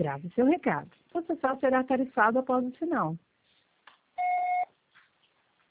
Grave seu recado. Você só será tarifado após o sinal.